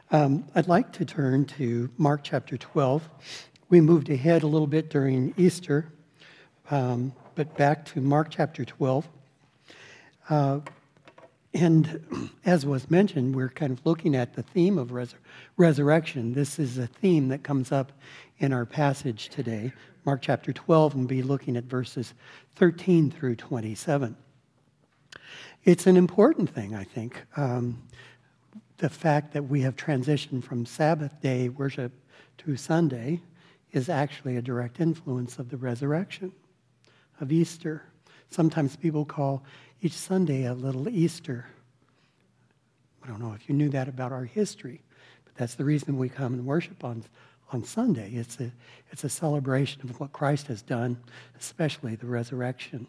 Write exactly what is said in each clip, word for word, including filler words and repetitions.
Um, I'd like to turn to Mark chapter twelve. We moved ahead a little bit during Easter, um, but back to Mark chapter twelve. Uh, and as was mentioned, we're kind of looking at the theme of res- resurrection. This is a theme that comes up in our passage today, Mark chapter twelve, and we'll be looking at verses thirteen through twenty-seven. It's an important thing, I think. Um, the fact that we have transitioned from Sabbath day worship to Sunday is actually a direct influence of the resurrection, of Easter. Sometimes people call each Sunday a little Easter. I don't know if you knew that about our history, but that's the reason we come and worship on, on Sunday. It's a, it's a celebration of what Christ has done, especially the resurrection.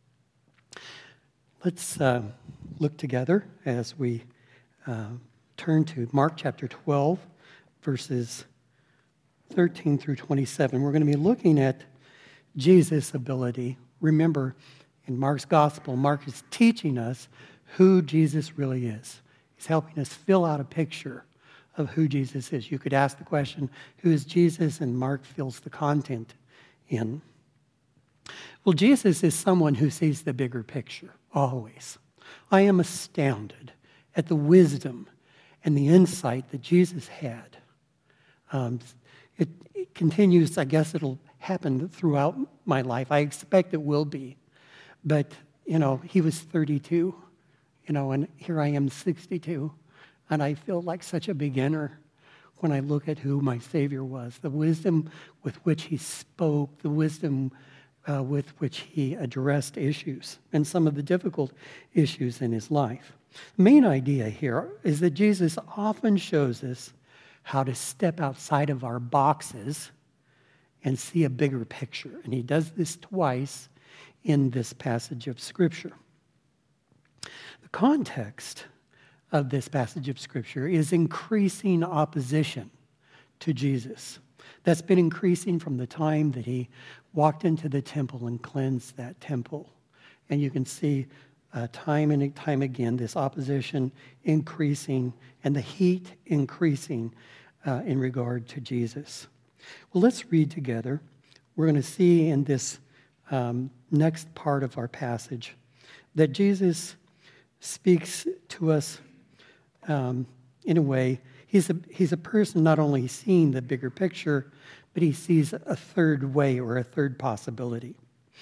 Let's uh, look together as we uh, turn to Mark chapter twelve, verses thirteen through twenty-seven. We're going to be looking at Jesus' ability. Remember, in Mark's gospel, Mark is teaching us who Jesus really is. He's helping us fill out a picture of who Jesus is. You could ask the question, who is Jesus? And Mark fills the content in. Well, Jesus is someone who sees the bigger picture, always. I am astounded at the wisdom and the insight that Jesus had. Um, it, it continues, I guess it'll happen throughout my life. I expect it will be. But, you know, he was thirty-two, you know, and here I am sixty-two, and I feel like such a beginner when I look at who my Savior was, the wisdom with which he spoke, the wisdom uh, with which he addressed issues, and some of the difficult issues in his life. The main idea here is that Jesus often shows us how to step outside of our boxes and see a bigger picture, and he does this twice in this passage of Scripture. The context of this passage of Scripture is increasing opposition to Jesus. That's been increasing from the time that he walked into the temple and cleansed that temple. And you can see uh, time and time again this opposition increasing and the heat increasing uh, in regard to Jesus. Well, let's read together. We're going to see in this Um, next part of our passage that Jesus speaks to us um, in a way. He's a, he's a person not only seeing the bigger picture, but he sees a third way or a third possibility.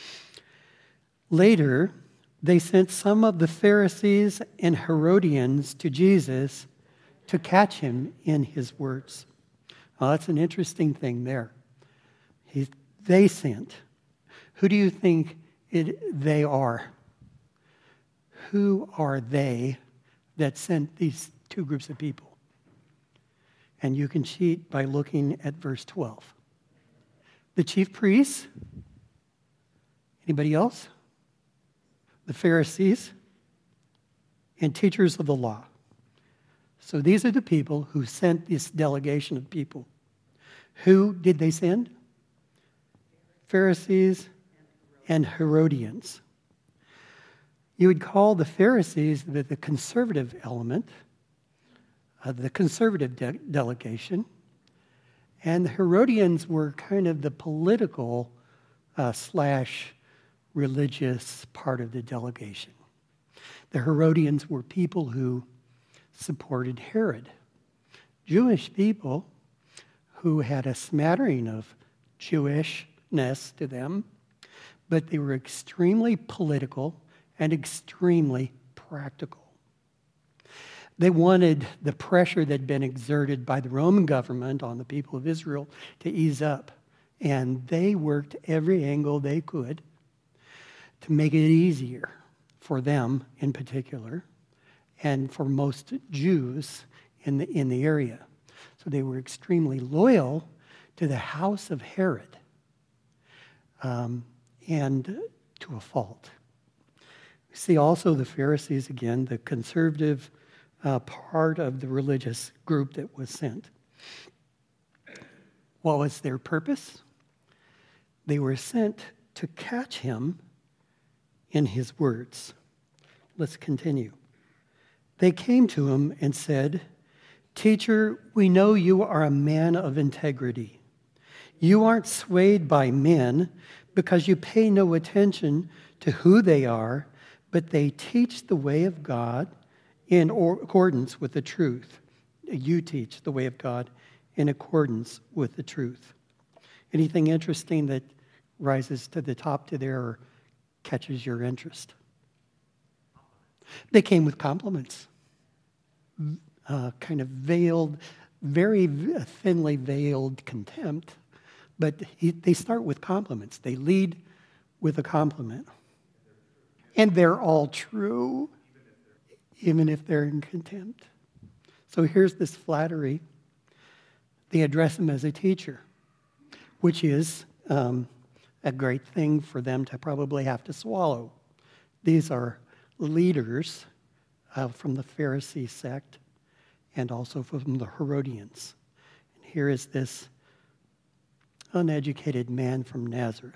Later, they sent some of the Pharisees and Herodians to Jesus to catch him in his words. Well, that's an interesting thing there. He, they sent. Who do you think it, they are? Who are they that sent these two groups of people? And you can cheat by looking at verse twelve. The chief priests? Anybody else? The Pharisees? And teachers of the law. So these are the people who sent this delegation of people. Who did they send? Pharisees and Herodians. You would call the Pharisees the, the conservative element, uh, the conservative de- delegation, and the Herodians were kind of the political uh, slash religious part of the delegation. The Herodians were people who supported Herod, Jewish people who had a smattering of Jewishness to them, but they were extremely political and extremely practical. They wanted the pressure that had been exerted by the Roman government on the people of Israel to ease up. And they worked every angle they could to make it easier for them in particular, and for most Jews in the, in the area. So they were extremely loyal to the house of Herod. Um, and to a fault. We see also the Pharisees, again, the conservative uh, part of the religious group that was sent. What was their purpose? They were sent to catch him in his words. Let's continue. They came to him and said, "Teacher, we know you are a man of integrity. You aren't swayed by men because you pay no attention to who they are, but they teach the way of God in accordance with the truth." You teach the way of God in accordance with the truth. Anything interesting that rises to the top to there or catches your interest? They came with compliments. Uh, kind of veiled, very thinly veiled contempt, but he, they start with compliments. They lead with a compliment. And they're all true, even if they're in contempt. So here's this flattery. They address him as a teacher, which is um, a great thing for them to probably have to swallow. These are leaders uh, from the Pharisee sect and also from the Herodians. And here is this uneducated man from Nazareth.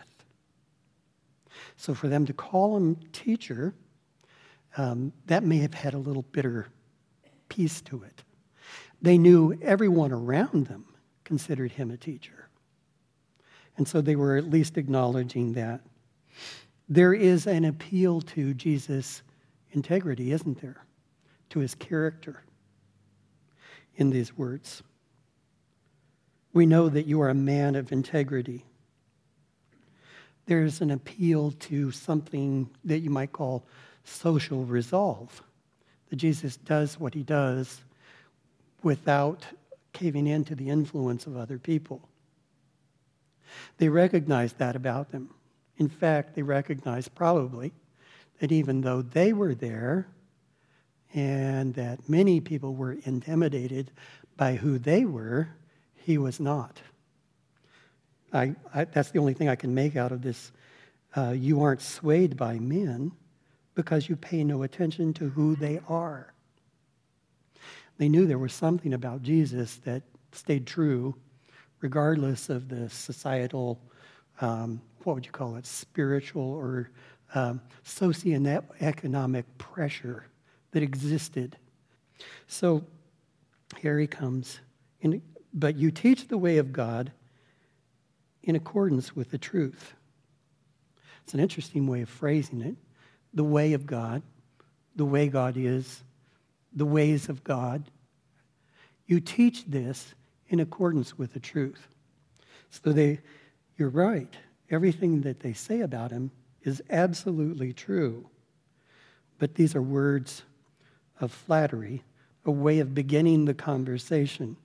So for them to call him teacher, um, that may have had a little bitter piece to it. They knew everyone around them considered him a teacher. And so they were at least acknowledging that. There is an appeal to Jesus' integrity, isn't there? To his character in these words. We know that you are a man of integrity. There's an appeal to something that you might call social resolve. That Jesus does what he does without caving in to the influence of other people. They recognize that about them. In fact, they recognize probably that even though they were there and that many people were intimidated by who they were, he was not. I, I, that's the only thing I can make out of this. Uh, you aren't swayed by men because you pay no attention to who they are. They knew there was something about Jesus that stayed true regardless of the societal, um, what would you call it, spiritual or um, socioeconomic pressure that existed. So here he comes. In, but you teach the way of God in accordance with the truth. It's an interesting way of phrasing it. The way of God, the way God is, the ways of God. You teach this in accordance with the truth. So they, you're right. Everything that they say about him is absolutely true. But these are words of flattery, a way of beginning the conversation.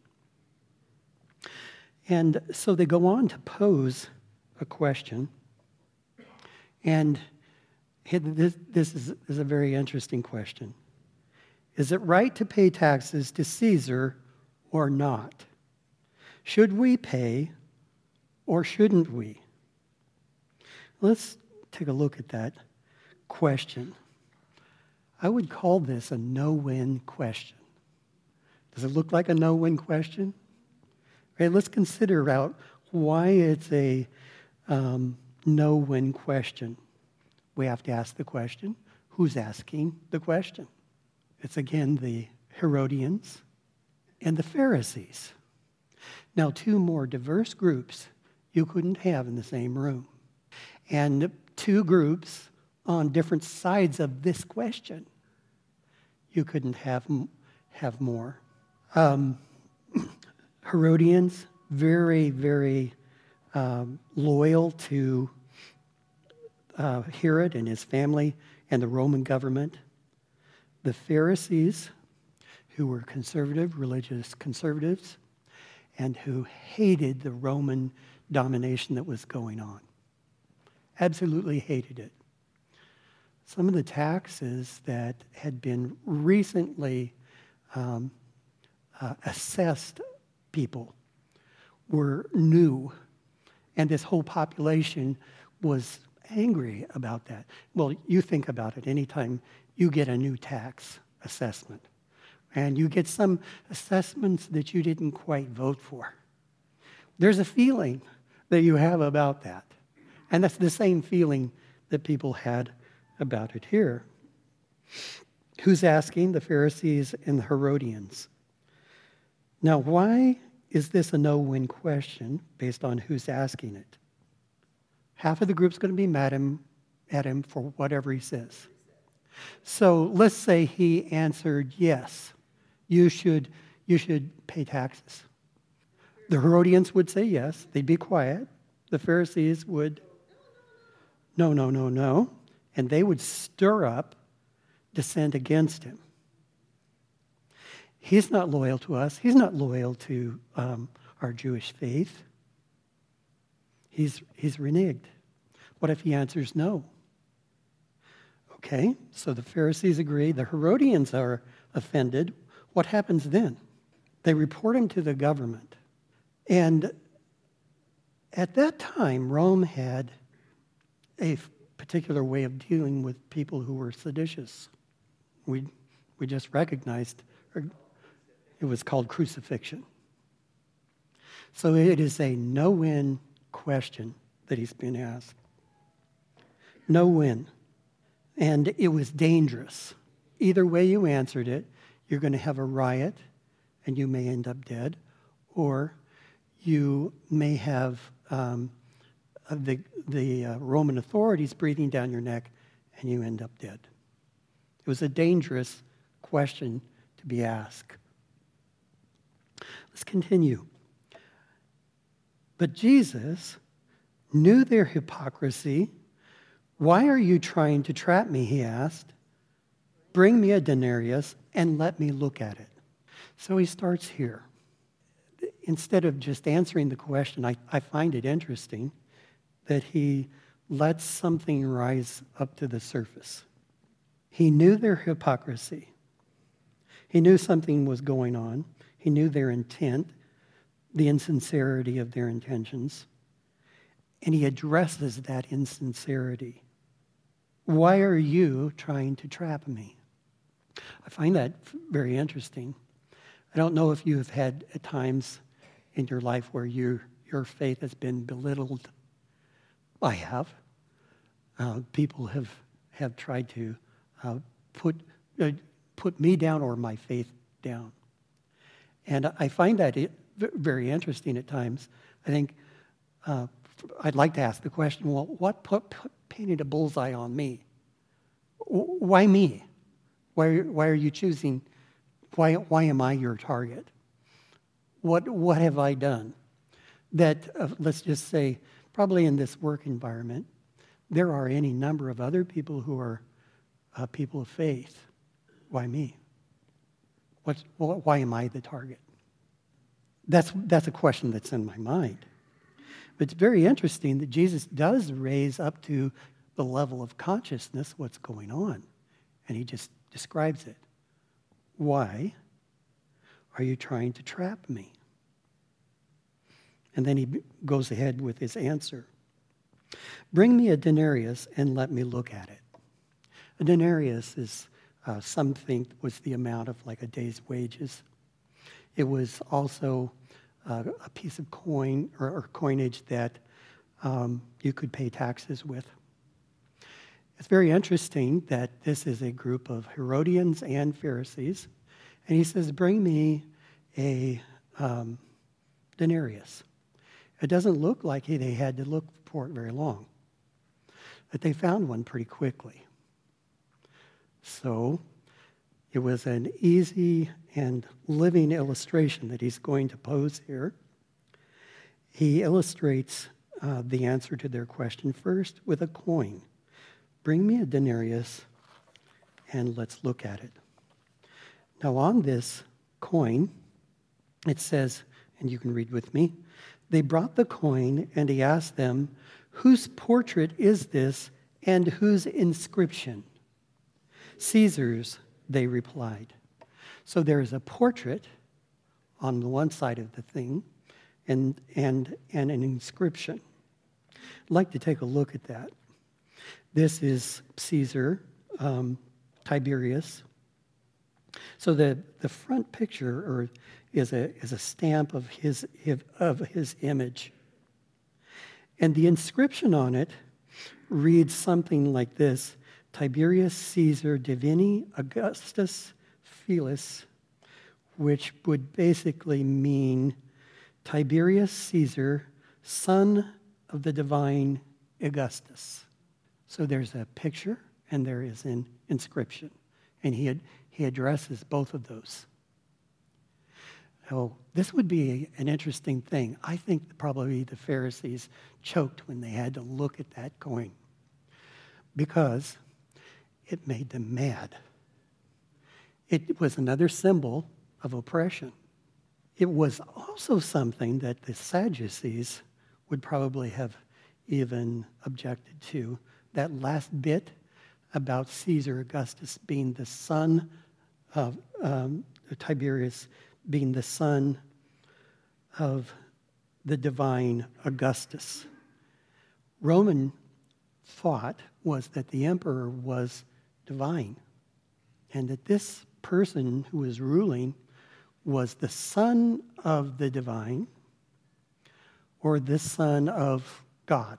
And so they go on to pose a question. And this, this is, is a very interesting question. Is it right to pay taxes to Caesar or not? Should we pay or shouldn't we? Let's take a look at that question. I would call this a no-win question. Does it look like a no-win question? Okay, let's consider out why it's a um, no-win question. We have to ask the question, who's asking the question? It's again the Herodians and the Pharisees. Now, two more diverse groups you couldn't have in the same room. And two groups on different sides of this question. You couldn't have, have more. Um, Herodians, very, very um, loyal to uh, Herod and his family and the Roman government. The Pharisees, who were conservative, religious conservatives, and who hated the Roman domination that was going on. Absolutely hated it. Some of the taxes that had been recently um, uh, assessed people were new, and this whole population was angry about that. Well, you think about it anytime you get a new tax assessment, and you get some assessments that you didn't quite vote for. There's a feeling that you have about that, and that's the same feeling that people had about it here. Who's asking? The Pharisees and the Herodians. Now, why is this a no-win question based on who's asking it? Half of the group's going to be mad him, at him for whatever he says. So let's say he answered yes, you should, you should pay taxes. The Herodians would say yes, they'd be quiet. The Pharisees would, no, no, no, no. And they would stir up dissent against him. He's not loyal to us. He's not loyal to um, our Jewish faith. He's, he's reneged. What if he answers no? Okay, so the Pharisees agree. The Herodians are offended. What happens then? They report him to the government. And at that time, Rome had a particular way of dealing with people who were seditious. We, we just recognized it was called crucifixion. So it is a no-win question that he's been asked. No win. And it was dangerous. Either way you answered it, you're going to have a riot and you may end up dead, or you may have um, the, the uh, Roman authorities breathing down your neck and you end up dead. It was a dangerous question to be asked. Let's continue. But Jesus knew their hypocrisy. Why are you trying to trap me, he asked. Bring me a denarius and let me look at it. So he starts here. Instead of just answering the question, I, I find it interesting that he lets something rise up to the surface. He knew their hypocrisy. He knew something was going on. He knew their intent, the insincerity of their intentions. And he addresses that insincerity. Why are you trying to trap me? I find that very interesting. I don't know if you have had at times in your life where your your faith has been belittled. I have. Uh, people have have tried to uh, put uh, put me down or my faith down, and I find that it, very interesting at times. I think uh, I'd like to ask the question: well, what put, put painted a bullseye on me? Why me? Why why are you choosing? Why why am I your target? What what have I done? That uh, let's just say, probably in this work environment, there are any number of other people who are uh, people of faith. Why me? What's, why am I the target? That's that's a question that's in my mind. But it's very interesting that Jesus does raise up to the level of consciousness what's going on, and he just describes it. Why are you trying to trap me? And then he goes ahead with his answer. Bring me a denarius and let me look at it. A denarius is uh, something was the amount of like a day's wages. It was also uh, a piece of coin or, or coinage that um, you could pay taxes with. It's very interesting that this is a group of Herodians and Pharisees. And he says, bring me a um, denarius. It doesn't look like they had to look for it very long. But they found one pretty quickly. So it was an easy and living illustration that he's going to pose here. He illustrates uh, the answer to their question first with a coin. Bring me a denarius and let's look at it. Now on this coin, it says, and you can read with me, they brought the coin and he asked them, whose portrait is this and whose inscription? Caesar's, they replied. So there is a portrait on the one side of the thing and, and, and an inscription. I'd like to take a look at that. This is Caesar, um, Tiberius. So the, the front picture or is a is a stamp of his of his image. And the inscription on it reads something like this: Tiberius Caesar Divini Augustus Felix which would basically mean Tiberius Caesar, son of the divine Augustus. So there's a picture and there is an inscription. And he, had, he addresses both of those. Oh, this would be an interesting thing. I think probably the Pharisees choked when they had to look at that coin because it made them mad. It was another symbol of oppression. It was also something that the Sadducees would probably have even objected to. That last bit about Caesar Augustus being the son of um, Tiberius, being the son of the divine Augustus. Roman thought was that the emperor was divine and that this person who was ruling was the son of the divine or the son of God.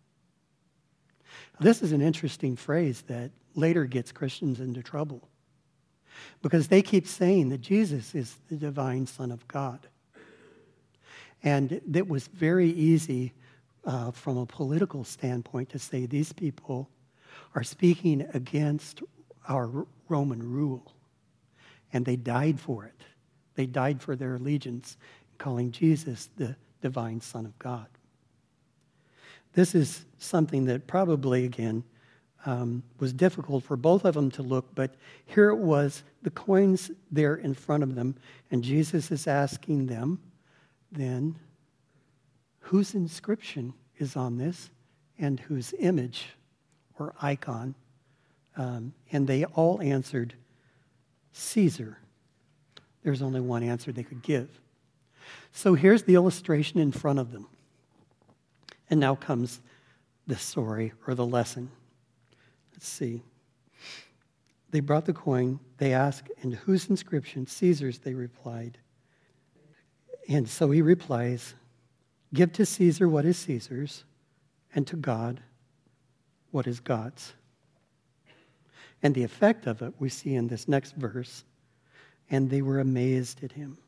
This is an interesting phrase that later gets Christians into trouble because they keep saying that Jesus is the divine Son of God. And it was very easy uh, from a political standpoint to say these people are speaking against our Roman rule. And they died for it. They died for their allegiance, calling Jesus the divine Son of God. This is something that probably, again, um, was difficult for both of them to look, but here it was, the coins there in front of them, and Jesus is asking them, then, whose inscription is on this and whose image or icon? Um, and they all answered, Caesar. There's only one answer they could give. So here's the illustration in front of them. And now comes the story or the lesson. Let's see. They brought the coin. They asked, and whose inscription? Caesar's, they replied. And so he replies, give to Caesar what is Caesar's, and to God what is God's. And the effect of it we see in this next verse. And they were amazed at him.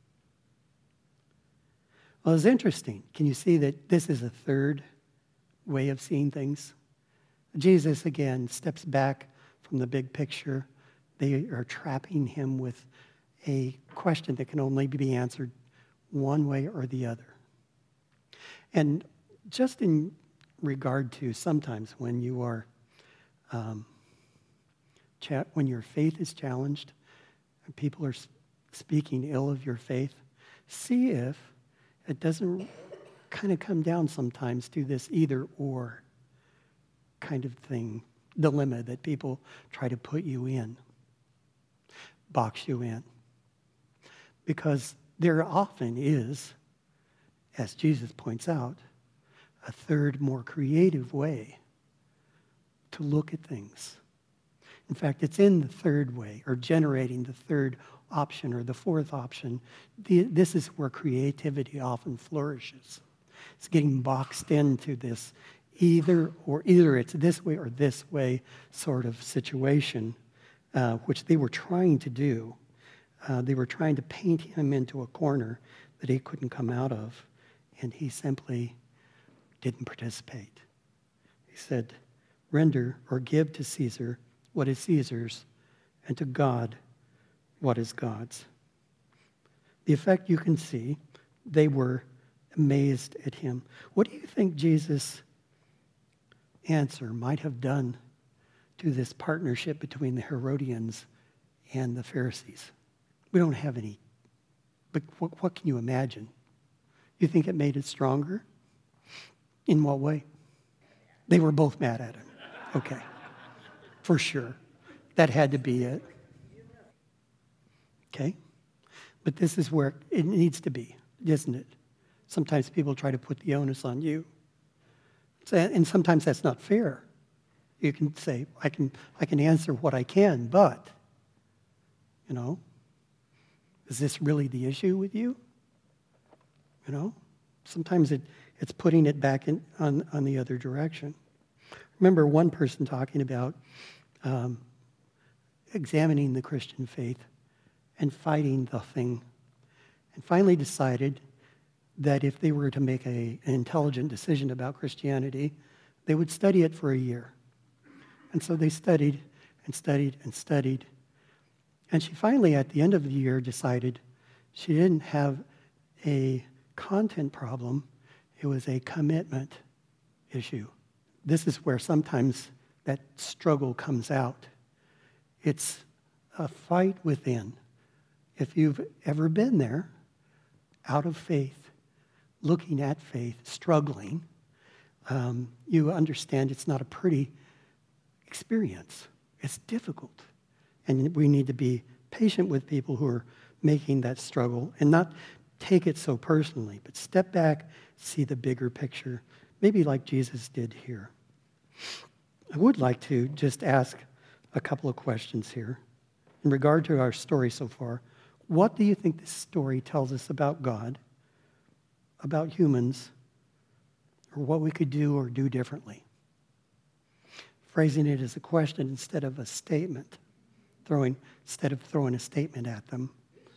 Well, it's interesting. Can you see that this is a third way of seeing things? Jesus, again, steps back from the big picture. They are trapping him with a question that can only be answered one way or the other. And just in regard to sometimes when you are, um, cha- when your faith is challenged, and people are speaking ill of your faith, see if it doesn't kind of come down sometimes to this either or kind of thing, dilemma that people try to put you in, box you in. Because there often is, as Jesus points out, a third, more creative way to look at things. In fact, it's in the third way, or generating the third option or the fourth option. The, this is where creativity often flourishes. It's getting boxed into this either or either it's this way or this way sort of situation, uh, which they were trying to do. Uh, they were trying to paint him into a corner that he couldn't come out of, and he simply didn't participate. He said, render or give to Caesar what is Caesar's, and to God what is God's. The effect you can see, they were amazed at him. What do you think Jesus' answer might have done to this partnership between the Herodians and the Pharisees? We don't have any, but what, what can you imagine? You think it made it stronger? In what way? They were both mad at him. Okay. For sure. That had to be it. Okay? But this is where it needs to be, isn't it? Sometimes people try to put the onus on you. And sometimes that's not fair. You can say, I can, I can answer what I can, but, you know, is this really the issue with you? You know? Sometimes it, it's putting it back in, on, on the other direction. Remember one person talking about um, examining the Christian faith and fighting the thing, and finally decided that if they were to make a, an intelligent decision about Christianity, they would study it for a year. And so they studied and studied and studied. And she finally, at the end of the year, decided she didn't have a content problem. It was a commitment issue. This is where sometimes that struggle comes out. It's a fight within. If you've ever been there, out of faith, looking at faith, struggling, um, you understand it's not a pretty experience. It's difficult. And we need to be patient with people who are making that struggle and not take it so personally, but step back, see the bigger picture, maybe like Jesus did here. I would like to just ask a couple of questions here. In regard to our story so far, what do you think this story tells us about God, about humans, or what we could do or do differently? Phrasing it as a question instead of a statement, throwing instead of throwing a statement at them.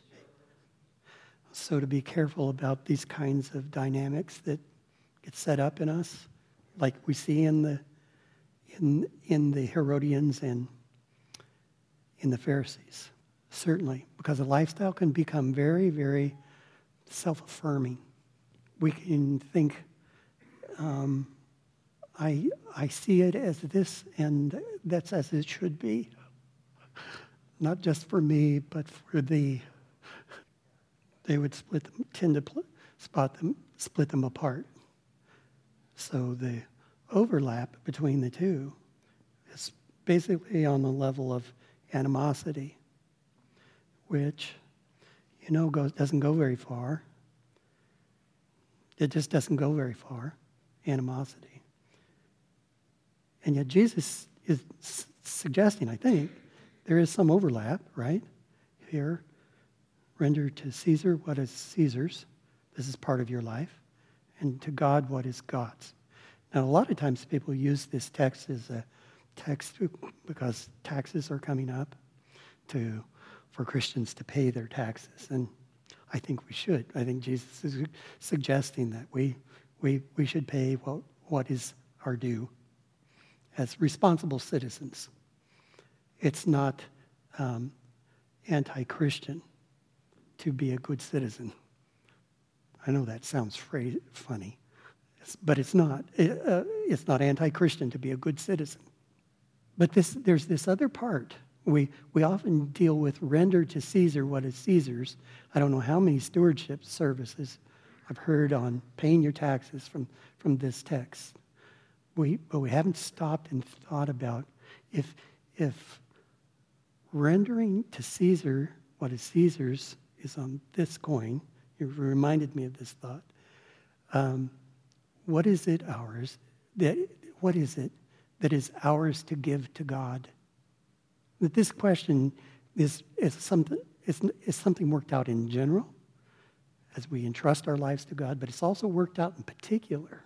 So to be careful about these kinds of dynamics that get set up in us, like we see in the in in the Herodians and in the Pharisees, certainly, because a lifestyle can become very, very self-affirming. We can think, um, I I see it as this, and that's as it should be, not just for me, but for thee. They would split them, tend to pl- spot them, split them apart. So the overlap between the two is basically on the level of animosity, which, you know, goes doesn't go very far. It just doesn't go very far, animosity. And yet Jesus is s- suggesting, I think, there is some overlap, right, here. Render to Caesar what is Caesar's. This is part of your life. And to God what is God's. Now, a lot of times people use this text as a text because taxes are coming up to for Christians to pay their taxes. And I think we should. I think Jesus is suggesting that we we we should pay what, what is our due as responsible citizens. It's not um, anti-Christian to be a good citizen. I know that sounds phrase, funny, but it's not. It, uh, it's not anti-Christian to be a good citizen. But this, there's this other part. We we often deal with render to Caesar what is Caesar's. I don't know how many stewardship services I've heard on paying your taxes from, from this text. We but we haven't stopped and thought about if if rendering to Caesar what is Caesar's is on this coin. You reminded me of this thought. Um, what is it ours? That what is it that is ours to give to God? That this question is is something is, is something worked out in general as we entrust our lives to God, but it's also worked out in particular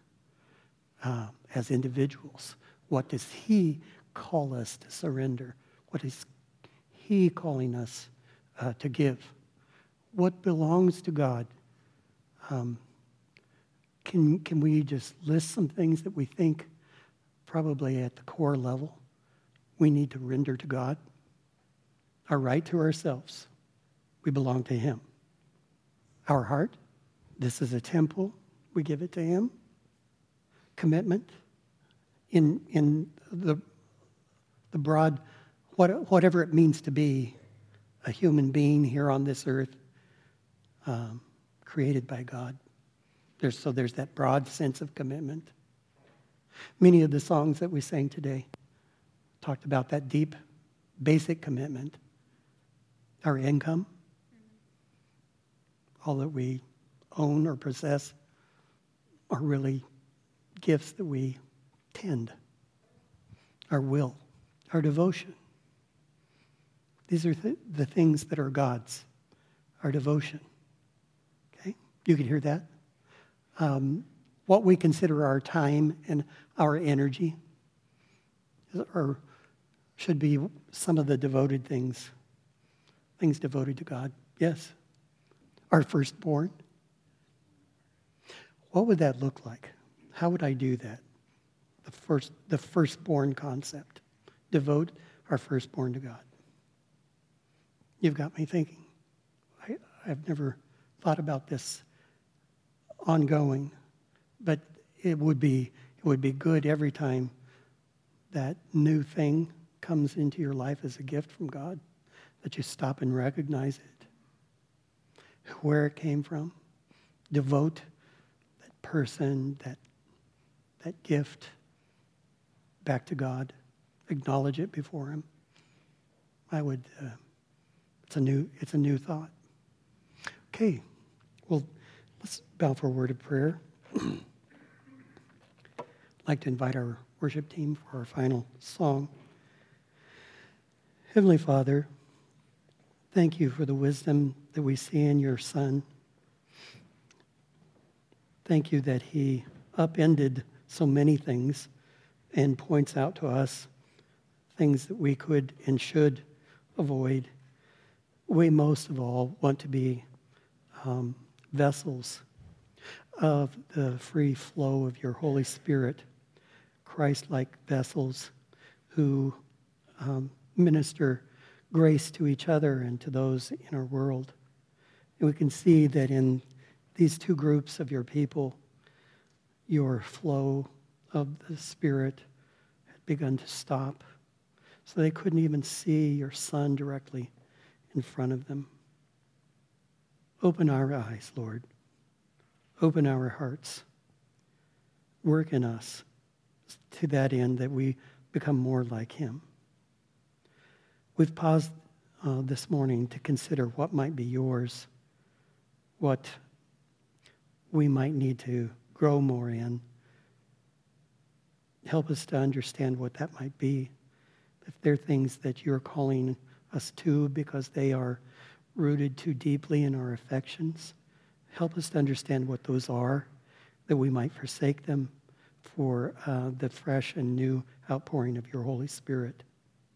uh, as individuals. What does He call us to surrender? What is He calling us uh, to give? What belongs to God? Um, can, can we just list some things that we think probably at the core level we need to render to God? Our right to ourselves, we belong to Him. Our heart, this is a temple, we give it to Him. Commitment, in in the the broad, what, whatever it means to be a human being here on this earth, um, created by God. There's, so there's that broad sense of commitment. Many of the songs that we sang today talked about that deep, basic commitment. Our income, all that we own or possess, are really gifts that we tend. Our will, our devotion. These are th- the things that are God's, our devotion. Okay? You can hear that. Um, what we consider our time and our energy or should be some of the devoted things things devoted to God? Yes. Our firstborn. What would that look like? How would I do that? The first, the firstborn concept. Devote our firstborn to God. You've got me thinking. I, I've never thought about this ongoing, but it would be it would be good every time that new thing comes into your life as a gift from God, that you stop and recognize it, where it came from, devote that person, that that gift back to God, acknowledge it before Him. I would. Uh, it's a new. It's a new thought. Okay, well, let's bow for a word of prayer. I'd like to invite our worship team for our final song. Heavenly Father, thank you for the wisdom that we see in your Son. Thank you that He upended so many things and points out to us things that we could and should avoid. We most of all want to be um, vessels of the free flow of your Holy Spirit, Christ-like vessels who um, minister grace to each other and to those in our world. And we can see that in these two groups of your people, your flow of the Spirit had begun to stop, so they couldn't even see your Son directly in front of them. Open our eyes, Lord. Open our hearts. Work in us to that end that we become more like Him. We've paused uh, this morning to consider what might be yours, what we might need to grow more in. Help us to understand what that might be. If there are things that you're calling us to because they are rooted too deeply in our affections, help us to understand what those are, that we might forsake them for uh, the fresh and new outpouring of your Holy Spirit.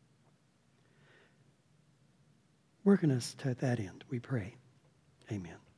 Work in us to that end, we pray. Amen.